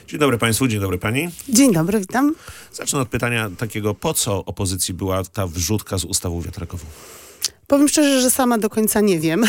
Dzień dobry Państwu, dzień dobry Pani. Dzień dobry, witam. Zacznę od pytania takiego, po co opozycji była ta wrzutka z ustawą wiatrakową? Powiem szczerze, że sama do końca nie wiem.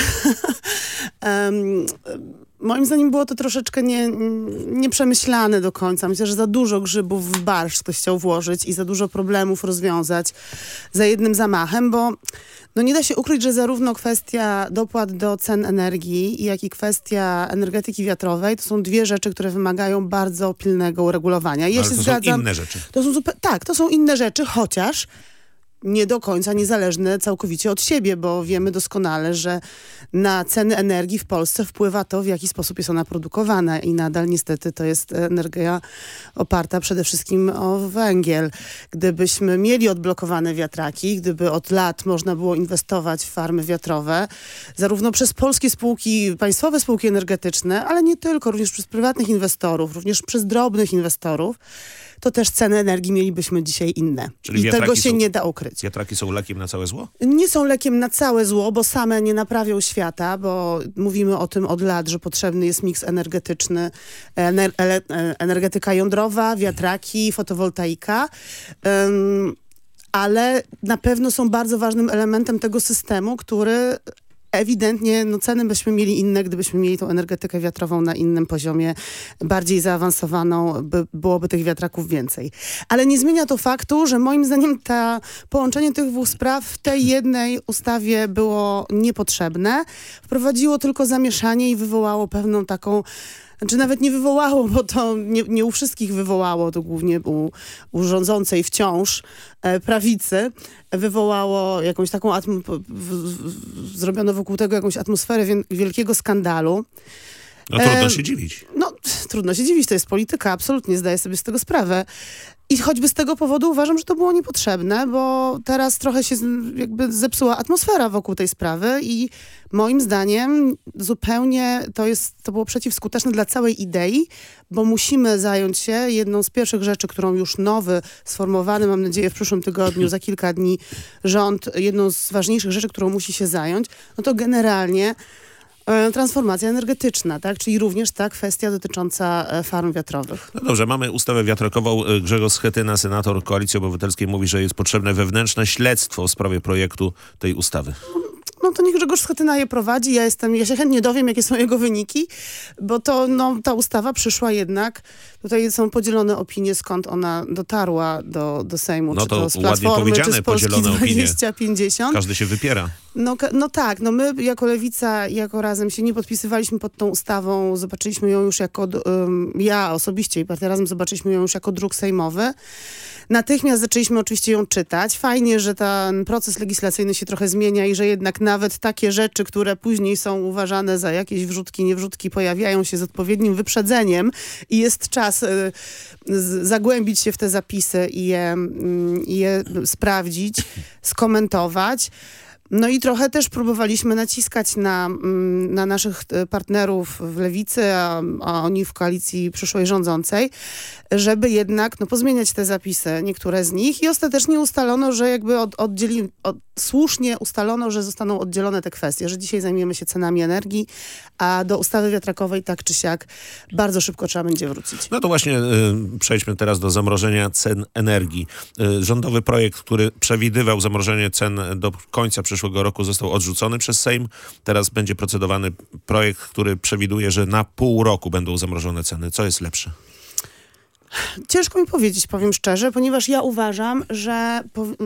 Moim zdaniem było to troszeczkę nieprzemyślane do końca. Myślę, że za dużo grzybów w barszcz ktoś chciał włożyć i za dużo problemów rozwiązać za jednym zamachem, bo nie da się ukryć, że zarówno kwestia dopłat do cen energii, jak i kwestia energetyki wiatrowej to są dwie rzeczy, które wymagają bardzo pilnego uregulowania. Ale to są inne rzeczy. To są inne rzeczy, chociaż nie do końca niezależne całkowicie od siebie, bo wiemy doskonale, że na ceny energii w Polsce wpływa to, w jaki sposób jest ona produkowana i nadal niestety to jest energia oparta przede wszystkim o węgiel. Gdybyśmy mieli odblokowane wiatraki, gdyby od lat można było inwestować w farmy wiatrowe, zarówno przez polskie spółki, państwowe spółki energetyczne, ale nie tylko, również przez prywatnych inwestorów, również przez drobnych inwestorów, to też ceny energii mielibyśmy dzisiaj inne. Czyli i tego się nie da ukryć. Wiatraki są lekiem na całe zło? Nie są lekiem na całe zło, bo same nie naprawią świata, bo mówimy o tym od lat, że potrzebny jest miks energetyczny, energetyka jądrowa, wiatraki, fotowoltaika. Ale na pewno są bardzo ważnym elementem tego systemu, który ewidentnie ceny byśmy mieli inne, gdybyśmy mieli tą energetykę wiatrową na innym poziomie, bardziej zaawansowaną, byłoby tych wiatraków więcej. Ale nie zmienia to faktu, że moim zdaniem połączenie tych dwóch spraw w tej jednej ustawie było niepotrzebne. Wprowadziło tylko zamieszanie i wywołało pewną taką... Znaczy nawet nie wywołało, bo to nie u wszystkich wywołało, to głównie u rządzącej wciąż prawicy, wywołało jakąś taką, zrobiono wokół tego jakąś atmosferę wielkiego skandalu. No trudno się dziwić. Trudno się dziwić, to jest polityka, absolutnie zdaję sobie z tego sprawę. I choćby z tego powodu uważam, że to było niepotrzebne, bo teraz trochę się jakby zepsuła atmosfera wokół tej sprawy i moim zdaniem zupełnie to było przeciwskuteczne dla całej idei, bo musimy zająć się jedną z pierwszych rzeczy, którą już nowy, sformowany, mam nadzieję w przyszłym tygodniu, za kilka dni rząd, jedną z ważniejszych rzeczy, którą musi się zająć, to generalnie transformacja energetyczna, tak? Czyli również ta kwestia dotycząca farm wiatrowych. No dobrze, mamy ustawę wiatrakową. Grzegorz Schetyna, senator Koalicji Obywatelskiej, mówi, że jest potrzebne wewnętrzne śledztwo w sprawie projektu tej ustawy. To niech Grzegorz Schetyna je prowadzi. Ja się chętnie dowiem, jakie są jego wyniki, bo ta ustawa przyszła jednak, tutaj są podzielone opinie, skąd ona dotarła do Sejmu, czy to z Platformy, czy z Polski 2050. Każdy się wypiera. Tak, my jako Lewica, jako Razem się nie podpisywaliśmy pod tą ustawą, zobaczyliśmy ją już ja osobiście i Partia Razem zobaczyliśmy ją już jako druk sejmowy. Natychmiast zaczęliśmy oczywiście ją czytać. Fajnie, że ten proces legislacyjny się trochę zmienia i że jednak nawet takie rzeczy, które później są uważane za jakieś wrzutki, niewrzutki, pojawiają się z odpowiednim wyprzedzeniem i jest czas zagłębić się w te zapisy i je sprawdzić, skomentować. I trochę też próbowaliśmy naciskać na naszych partnerów w Lewicy, a oni w koalicji przyszłej rządzącej, żeby jednak pozmieniać te zapisy, niektóre z nich i ostatecznie ustalono, że jakby słusznie ustalono, że zostaną oddzielone te kwestie, że dzisiaj zajmiemy się cenami energii, a do ustawy wiatrakowej tak czy siak bardzo szybko trzeba będzie wrócić. No to właśnie przejdźmy teraz do zamrożenia cen energii. Rządowy projekt, który przewidywał zamrożenie cen do końca przyszłego roku, został odrzucony przez Sejm. Teraz będzie procedowany projekt, który przewiduje, że na pół roku będą zamrożone ceny. Co jest lepsze? Ciężko mi powiedzieć, powiem szczerze, ponieważ ja uważam, że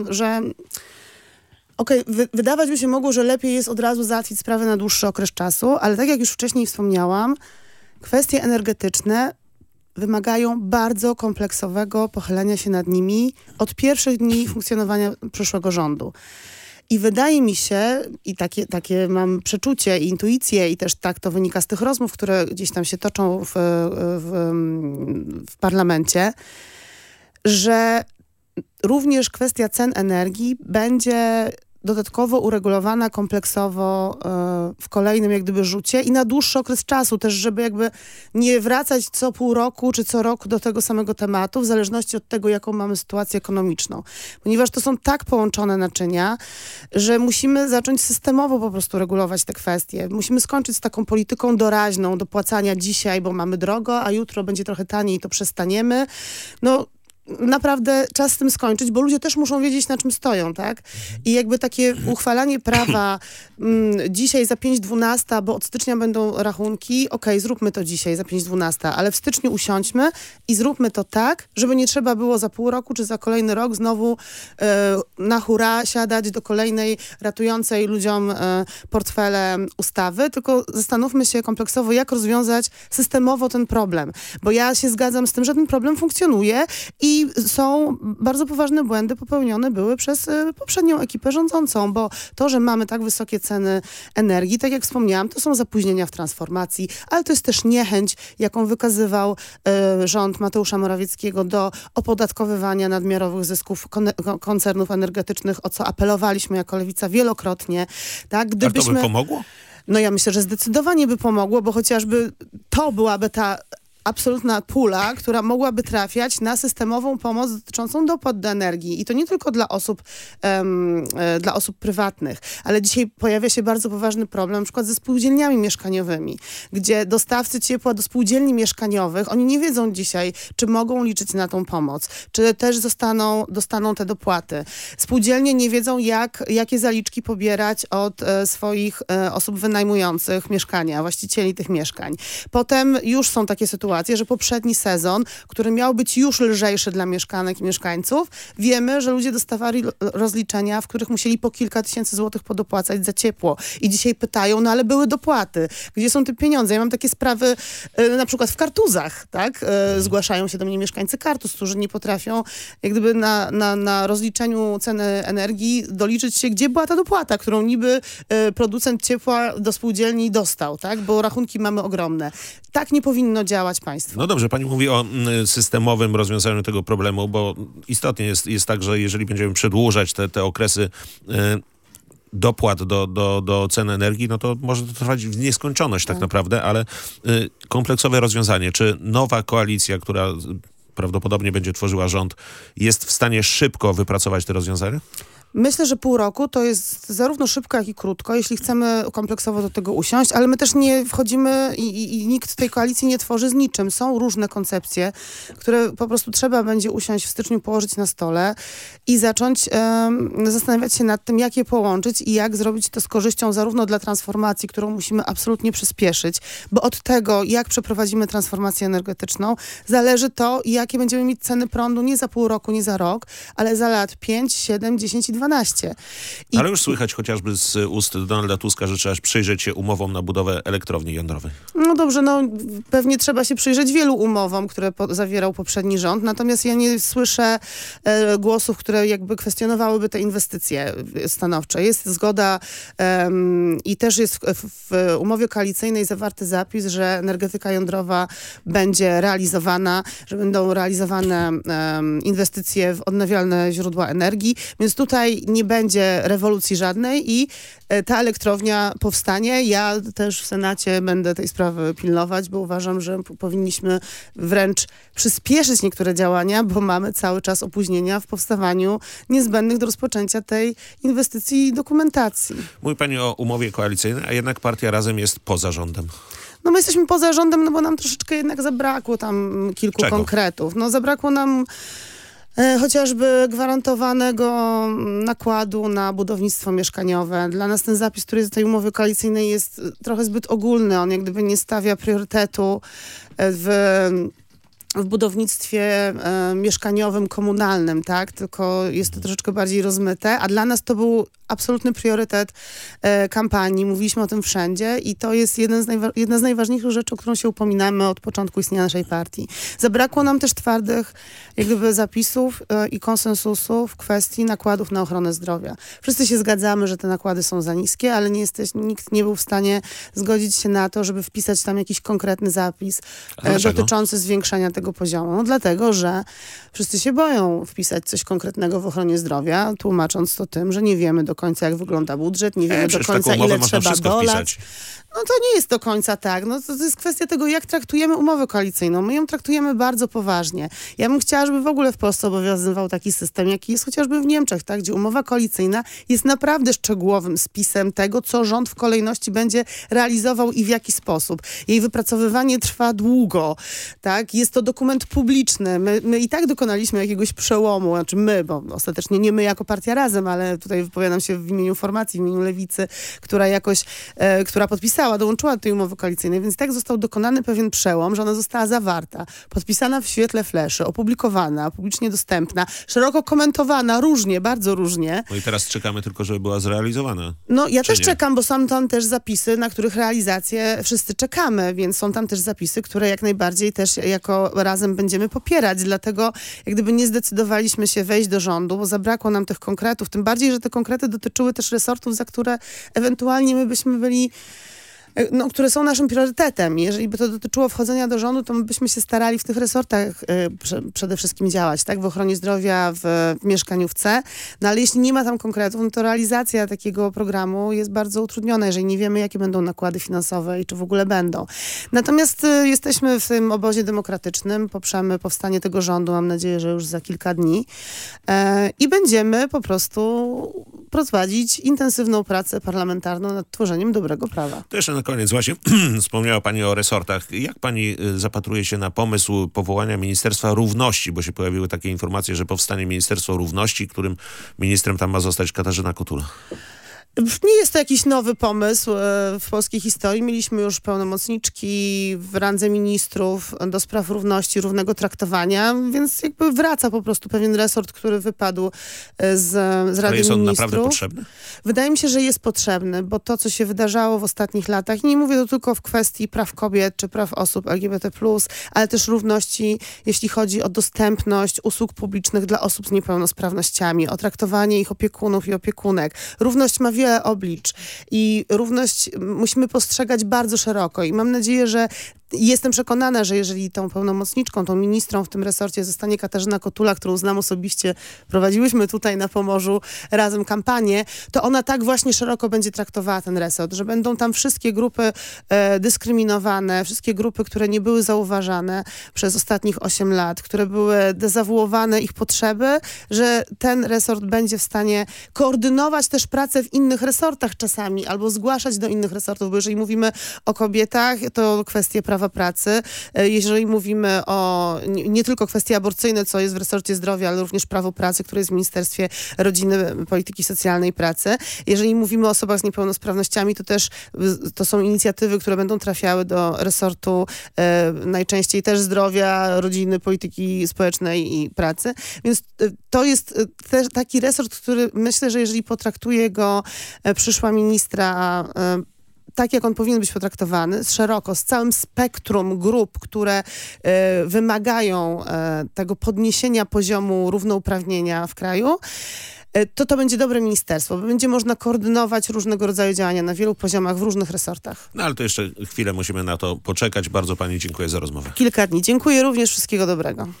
wydawać by się mogło, że lepiej jest od razu załatwić sprawę na dłuższy okres czasu, ale tak jak już wcześniej wspomniałam, kwestie energetyczne wymagają bardzo kompleksowego pochylenia się nad nimi od pierwszych dni funkcjonowania przyszłego rządu. I wydaje mi się, i takie mam przeczucie i intuicję, i też tak to wynika z tych rozmów, które gdzieś tam się toczą w parlamencie, że również kwestia cen energii będzie dodatkowo uregulowana kompleksowo w kolejnym jak gdyby rzucie i na dłuższy okres czasu też, żeby jakby nie wracać co pół roku czy co rok do tego samego tematu, w zależności od tego, jaką mamy sytuację ekonomiczną. Ponieważ to są tak połączone naczynia, że musimy zacząć systemowo po prostu regulować te kwestie. Musimy skończyć z taką polityką doraźną, dopłacania dzisiaj, bo mamy drogo, a jutro będzie trochę taniej i to przestaniemy. No, naprawdę czas z tym skończyć, bo ludzie też muszą wiedzieć, na czym stoją, tak? I jakby takie uchwalanie prawa dzisiaj za 5,12, bo od stycznia będą rachunki, okej, zróbmy to dzisiaj za 5,12, ale w styczniu usiądźmy i zróbmy to tak, żeby nie trzeba było za pół roku czy za kolejny rok znowu na hura siadać do kolejnej ratującej ludziom portfele ustawy, tylko zastanówmy się kompleksowo, jak rozwiązać systemowo ten problem. Bo ja się zgadzam z tym, że ten problem funkcjonuje i są bardzo poważne błędy popełnione były przez poprzednią ekipę rządzącą, bo to, że mamy tak wysokie ceny energii, tak jak wspomniałam, to są zapóźnienia w transformacji, ale to jest też niechęć, jaką wykazywał rząd Mateusza Morawieckiego do opodatkowywania nadmiarowych zysków koncernów energetycznych, o co apelowaliśmy jako Lewica wielokrotnie. Tak? Gdybyśmy... A to by pomogło? No ja myślę, że zdecydowanie by pomogło, bo chociażby to byłaby ta absolutna pula, która mogłaby trafiać na systemową pomoc dotyczącą dopłat do energii. I to nie tylko dla osób prywatnych, ale dzisiaj pojawia się bardzo poważny problem, na przykład ze spółdzielniami mieszkaniowymi, gdzie dostawcy ciepła do spółdzielni mieszkaniowych, oni nie wiedzą dzisiaj, czy mogą liczyć na tą pomoc, czy też dostaną te dopłaty. Spółdzielnie nie wiedzą, jakie zaliczki pobierać od swoich osób wynajmujących mieszkania, właścicieli tych mieszkań. Potem już są takie sytuacje, że poprzedni sezon, który miał być już lżejszy dla mieszkanek i mieszkańców, wiemy, że ludzie dostawali rozliczenia, w których musieli po kilka tysięcy złotych podopłacać za ciepło. I dzisiaj pytają, no ale były dopłaty. Gdzie są te pieniądze? Ja mam takie sprawy na przykład w Kartuzach, tak? Zgłaszają się do mnie mieszkańcy Kartuz, którzy nie potrafią jak gdyby na rozliczeniu ceny energii doliczyć się, gdzie była ta dopłata, którą niby producent ciepła do spółdzielni dostał, tak? Bo rachunki mamy ogromne. Tak nie powinno działać państwo. No dobrze, pani mówi o systemowym rozwiązaniu tego problemu, bo istotnie jest tak, że jeżeli będziemy przedłużać te okresy dopłat do cen energii, no to może to trwać w nieskończoność tak naprawdę, ale kompleksowe rozwiązanie. Czy nowa koalicja, która prawdopodobnie będzie tworzyła rząd, jest w stanie szybko wypracować te rozwiązania? Myślę, że pół roku to jest zarówno szybko, jak i krótko, jeśli chcemy kompleksowo do tego usiąść, ale my też nie wchodzimy i nikt tej koalicji nie tworzy z niczym. Są różne koncepcje, które po prostu trzeba będzie usiąść w styczniu, położyć na stole i zacząć zastanawiać się nad tym, jak je połączyć i jak zrobić to z korzyścią zarówno dla transformacji, którą musimy absolutnie przyspieszyć, bo od tego, jak przeprowadzimy transformację energetyczną, zależy to, jakie będziemy mieć ceny prądu nie za pół roku, nie za rok, ale za lat 5, 7, 10 i 12. Ale już słychać chociażby z ust Donalda Tuska, że trzeba przyjrzeć się umowom na budowę elektrowni jądrowej. No dobrze, no pewnie trzeba się przyjrzeć wielu umowom, które zawierał poprzedni rząd, natomiast ja nie słyszę głosów, które jakby kwestionowałyby te inwestycje stanowcze. Jest zgoda i też jest w umowie koalicyjnej zawarty zapis, że energetyka jądrowa będzie realizowana, że będą realizowane inwestycje w odnawialne źródła energii, więc tutaj nie będzie rewolucji żadnej i ta elektrownia powstanie. Ja też w Senacie będę tej sprawy pilnować, bo uważam, że powinniśmy wręcz przyspieszyć niektóre działania, bo mamy cały czas opóźnienia w powstawaniu niezbędnych do rozpoczęcia tej inwestycji i dokumentacji. Mówi pani o umowie koalicyjnej, a jednak partia Razem jest poza rządem. No my jesteśmy poza rządem, no bo nam troszeczkę jednak zabrakło tam kilku konkretów. No zabrakło nam chociażby gwarantowanego nakładu na budownictwo mieszkaniowe. Dla nas ten zapis, który jest w tej umowie koalicyjnej, jest trochę zbyt ogólny. On jak gdyby nie stawia priorytetu w budownictwie mieszkaniowym, komunalnym, tak? Tylko jest to troszeczkę bardziej rozmyte, a dla nas to był absolutny priorytet kampanii. Mówiliśmy o tym wszędzie i to jest jedna z najważniejszych rzeczy, o którą się upominamy od początku istnienia naszej partii. Zabrakło nam też twardych jak gdyby zapisów i konsensusu w kwestii nakładów na ochronę zdrowia. Wszyscy się zgadzamy, że te nakłady są za niskie, ale nikt nie był w stanie zgodzić się na to, żeby wpisać tam jakiś konkretny zapis dotyczący zwiększenia tego tego poziomu? Dlatego, że wszyscy się boją wpisać coś konkretnego w ochronie zdrowia, tłumacząc to tym, że nie wiemy do końca, jak wygląda budżet, nie wiemy do końca, ile trzeba dolać. No to nie jest do końca tak. No to jest kwestia tego, jak traktujemy umowę koalicyjną. My ją traktujemy bardzo poważnie. Ja bym chciała, żeby w ogóle w Polsce obowiązywał taki system, jaki jest chociażby w Niemczech, tak, gdzie umowa koalicyjna jest naprawdę szczegółowym spisem tego, co rząd w kolejności będzie realizował i w jaki sposób. Jej wypracowywanie trwa długo, tak? Jest to dokument publiczny. My i tak dokonaliśmy jakiegoś przełomu, znaczy my, bo ostatecznie nie my jako partia Razem, ale tutaj wypowiadam się w imieniu formacji, w imieniu Lewicy, która jakoś, która dołączyła do tej umowy koalicyjnej, więc tak został dokonany pewien przełom, że ona została zawarta, podpisana w świetle fleszy, opublikowana, publicznie dostępna, szeroko komentowana, różnie, bardzo różnie. No i teraz czekamy tylko, żeby była zrealizowana. No ja też czekam, bo są tam też zapisy, na których realizację wszyscy czekamy, więc są tam też zapisy, które jak najbardziej też jako Razem będziemy popierać, dlatego jak gdyby nie zdecydowaliśmy się wejść do rządu, bo zabrakło nam tych konkretów, tym bardziej, że te konkrety dotyczyły też resortów, za które ewentualnie my byśmy byli, no, które są naszym priorytetem. Jeżeli by to dotyczyło wchodzenia do rządu, to my byśmy się starali w tych resortach przede wszystkim działać, tak? W ochronie zdrowia, w mieszkaniówce. No ale jeśli nie ma tam konkretów, no to realizacja takiego programu jest bardzo utrudniona, jeżeli nie wiemy, jakie będą nakłady finansowe i czy w ogóle będą. Natomiast jesteśmy w tym obozie demokratycznym, poprzemy powstanie tego rządu, mam nadzieję, że już za kilka dni i będziemy po prostu prowadzić intensywną pracę parlamentarną nad tworzeniem dobrego prawa. To jeszcze na koniec właśnie wspomniała pani o resortach. Jak pani zapatruje się na pomysł powołania Ministerstwa Równości, bo się pojawiły takie informacje, że powstanie Ministerstwo Równości, którym ministrem tam ma zostać Katarzyna Kotula? Nie jest to jakiś nowy pomysł w polskiej historii. Mieliśmy już pełnomocniczki w randze ministrów do spraw równości, równego traktowania, więc jakby wraca po prostu pewien resort, który wypadł z Rady Ministrów. Ale jest on naprawdę potrzebny? Wydaje mi się, że jest potrzebny, bo to, co się wydarzało w ostatnich latach, i nie mówię to tylko w kwestii praw kobiet czy praw osób LGBT+, ale też równości, jeśli chodzi o dostępność usług publicznych dla osób z niepełnosprawnościami, o traktowanie ich opiekunów i opiekunek. Równość ma wiele oblicz i równość musimy postrzegać bardzo szeroko i mam nadzieję, że jestem przekonana, że jeżeli tą pełnomocniczką, tą ministrą w tym resorcie zostanie Katarzyna Kotula, którą znam osobiście, prowadziłyśmy tutaj na Pomorzu razem kampanię, to ona tak właśnie szeroko będzie traktowała ten resort, że będą tam wszystkie grupy dyskryminowane, wszystkie grupy, które nie były zauważane przez ostatnich 8 lat, które były dezawuowane ich potrzeby, że ten resort będzie w stanie koordynować też pracę w innych resortach czasami, albo zgłaszać do innych resortów, bo jeżeli mówimy o kobietach, to kwestie prawa pracy. Jeżeli mówimy o nie tylko kwestie aborcyjne, co jest w resorcie zdrowia, ale również prawo pracy, które jest w Ministerstwie Rodziny, Polityki Socjalnej i Pracy. Jeżeli mówimy o osobach z niepełnosprawnościami, to też to są inicjatywy, które będą trafiały do resortu najczęściej też zdrowia, rodziny, polityki społecznej i pracy. Więc to jest też taki resort, który myślę, że jeżeli potraktuje go przyszła ministra tak, jak on powinien być potraktowany, szeroko, z całym spektrum grup, które wymagają tego podniesienia poziomu równouprawnienia w kraju, to będzie dobre ministerstwo, bo będzie można koordynować różnego rodzaju działania na wielu poziomach, w różnych resortach. No ale to jeszcze chwilę musimy na to poczekać. Bardzo pani dziękuję za rozmowę. Kilka dni. Dziękuję również. Wszystkiego dobrego.